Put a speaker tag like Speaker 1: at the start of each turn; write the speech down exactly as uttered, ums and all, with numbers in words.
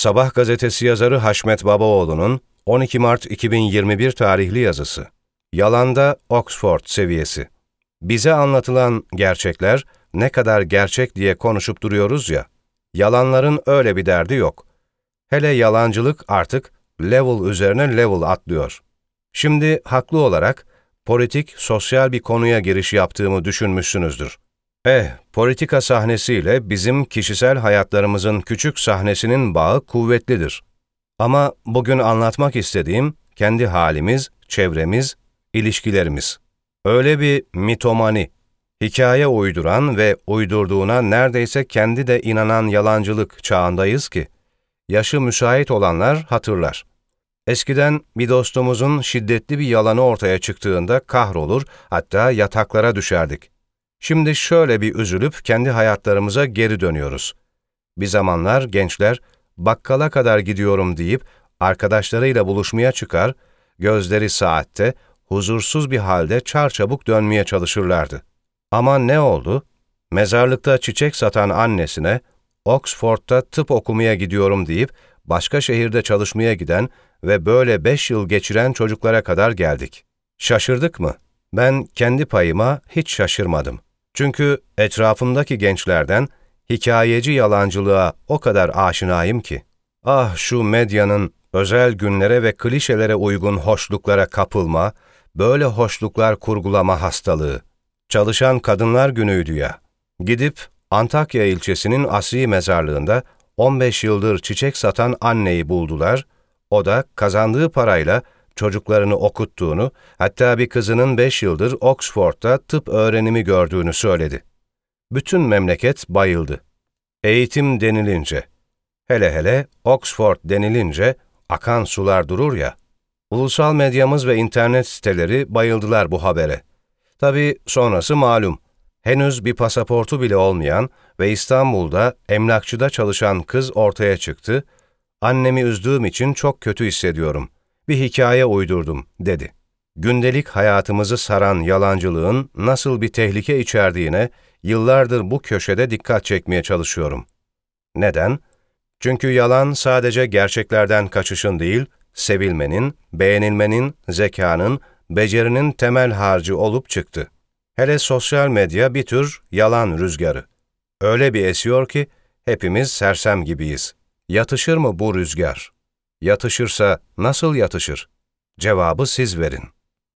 Speaker 1: Sabah gazetesi yazarı Haşmet Babaoğlu'nun on iki Mart iki bin yirmi bir tarihli yazısı. Yalanda Oxford seviyesi. Bize anlatılan gerçekler ne kadar gerçek diye konuşup duruyoruz ya, yalanların öyle bir derdi yok. Hele yalancılık artık level üzerine level atlıyor. Şimdi haklı olarak politik, sosyal bir konuya giriş yaptığımı düşünmüşsünüzdür. Eh, politika sahnesiyle bizim kişisel hayatlarımızın küçük sahnesinin bağı kuvvetlidir. Ama bugün anlatmak istediğim kendi halimiz, çevremiz, ilişkilerimiz. Öyle bir mitomani, hikaye uyduran ve uydurduğuna neredeyse kendi de inanan yalancılık çağındayız ki, yaşı müsait olanlar hatırlar. Eskiden bir dostumuzun şiddetli bir yalanı ortaya çıktığında kahrolur, hatta yataklara düşerdik. Şimdi şöyle bir üzülüp kendi hayatlarımıza geri dönüyoruz. Bir zamanlar gençler, bakkala kadar gidiyorum deyip arkadaşlarıyla buluşmaya çıkar, gözleri saatte, huzursuz bir halde çarçabuk dönmeye çalışırlardı. Ama ne oldu? Mezarlıkta çiçek satan annesine, Oxford'da tıp okumaya gidiyorum deyip başka şehirde çalışmaya giden ve böyle beş yıl geçiren çocuklara kadar geldik. Şaşırdık mı? Ben kendi payıma hiç şaşırmadım. Çünkü etrafımdaki gençlerden hikayeci yalancılığa o kadar aşinayım ki. Ah şu medyanın özel günlere ve klişelere uygun hoşluklara kapılma, böyle hoşluklar kurgulama hastalığı. Çalışan Kadınlar Günü'ydü ya. Gidip Antakya ilçesinin asri mezarlığında on beş yıldır çiçek satan anneyi buldular. O da kazandığı parayla çocuklarını okuttuğunu, hatta bir kızının beş yıldır Oxford'da tıp öğrenimi gördüğünü söyledi. Bütün memleket bayıldı. Eğitim denilince, hele hele Oxford denilince akan sular durur ya. Ulusal medyamız ve internet siteleri bayıldılar bu habere. Tabii sonrası malum. Henüz bir pasaportu bile olmayan ve İstanbul'da emlakçıda çalışan kız ortaya çıktı. Annemi üzdüğüm için çok kötü hissediyorum. Bir hikaye uydurdum, dedi. Gündelik hayatımızı saran yalancılığın nasıl bir tehlike içerdiğine yıllardır bu köşede dikkat çekmeye çalışıyorum. Neden? Çünkü yalan sadece gerçeklerden kaçışın değil, sevilmenin, beğenilmenin, zekanın, becerinin temel harcı olup çıktı. Hele sosyal medya bir tür yalan rüzgarı. Öyle bir esiyor ki hepimiz sersem gibiyiz. Yatışır mı bu rüzgar? Yatışırsa nasıl yatışır? Cevabı siz verin.